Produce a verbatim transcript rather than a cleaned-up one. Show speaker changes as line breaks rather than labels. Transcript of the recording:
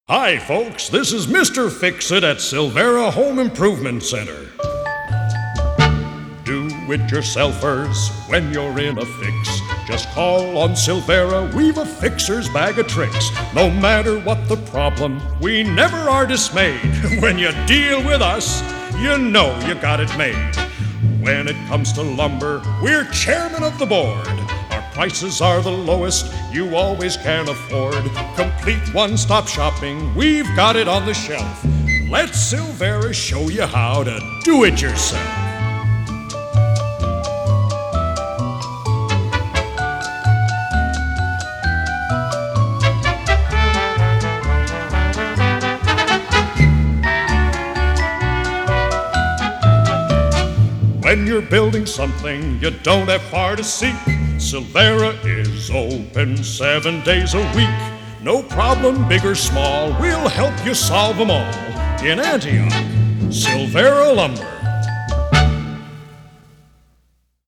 Hi, folks. This is Mister Fix-It at Silvera Home Improvement Center. Do-it-yourselfers, when you're in a fix, just call on Silvera. We've a fixer's bag of tricks. No matter what the problem, we never are dismayed. When you deal with us, you know you got it made. When it comes to lumber, we're chairman of the board. Prices are the lowest you always can afford. Complete one-stop shopping, we've got it on the shelf. Let Silvera show you how to do it yourself. When you're building something you don't have far to seek, Silvera is open seven days a week. No problem, big or small, we'll help you solve them all. In Antioch, Silvera Lumber.